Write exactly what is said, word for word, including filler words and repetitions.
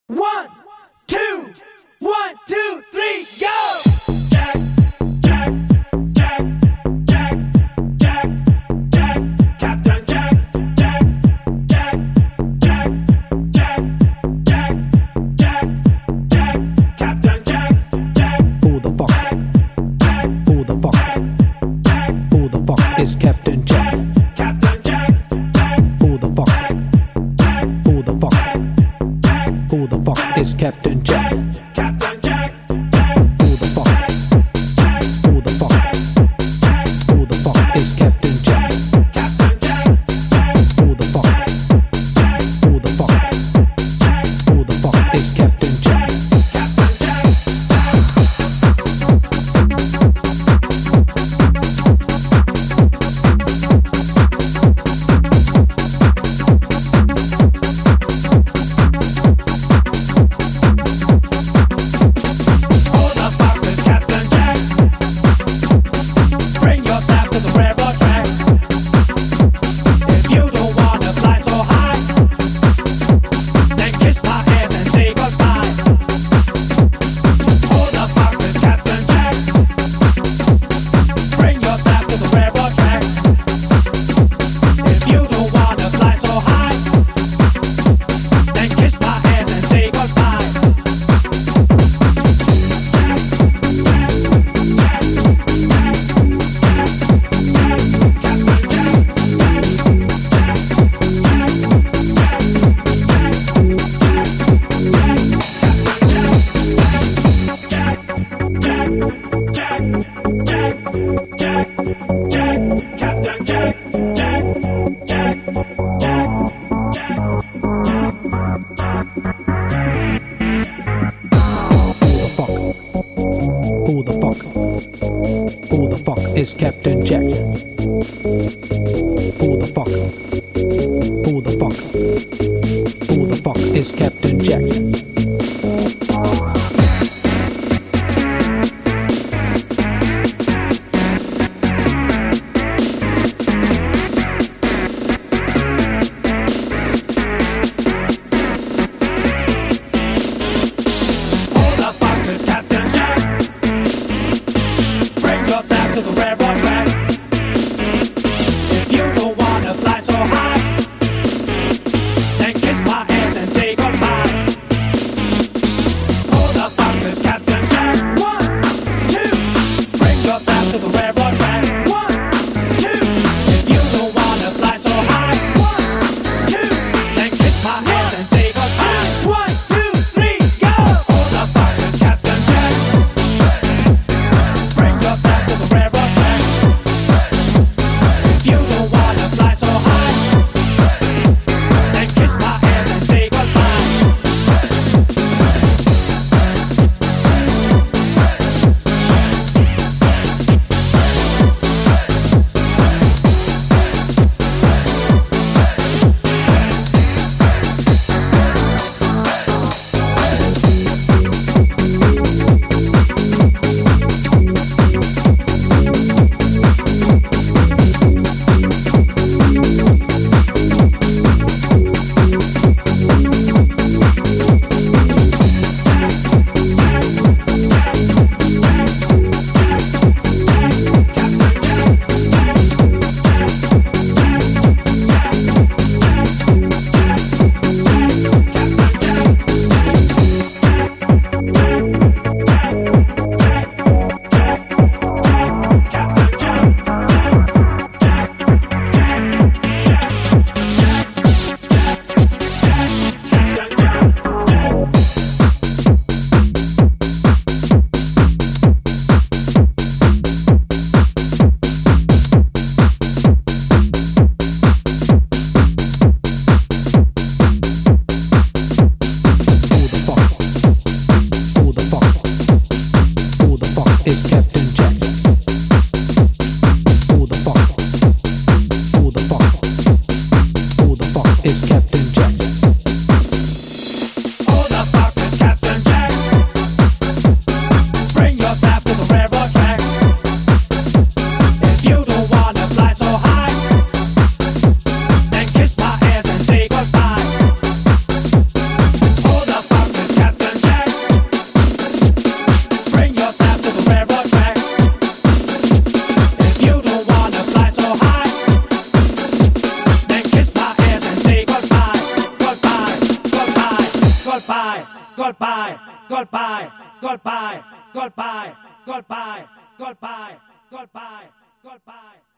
One, two, one, two, three, go! Jack, Jack, Jack, Jack, Jack, Jack, Captain Jack, Jack, Jack, Jack, Jack, Jack, Jack, Jack, Captain Jack, Jack. Who the fuck? Jack, Who the fuck? Jack, Who the fuck is Captain Jack? Captain Jack, Jack, Who the fuck? Jack, Who the fuck? Jack, Who the fuck is Captain Jack? Captain Jack, Jack. Who the fuck? Who the fuck? Who the fuck is Captain Jack? Who the fuck? Who the fuck? Who the fuck is Captain Jack? Is Captain Jack. Who the fuck? Who the fuck? Who the fuck is Captain Jack? Is Captain Jack. Who the fuck? Who the fuck? Who the fuck is Captain Jack? Who the fuck is Captain Jack? Bring yourself to the railroad track. If you don't wanna fly so high, then kiss my ass and say goodbye. Who the fuck is goodbye, goodbye, goodbye, goodbye, goodbye, goodbye, goodbye, goodbye.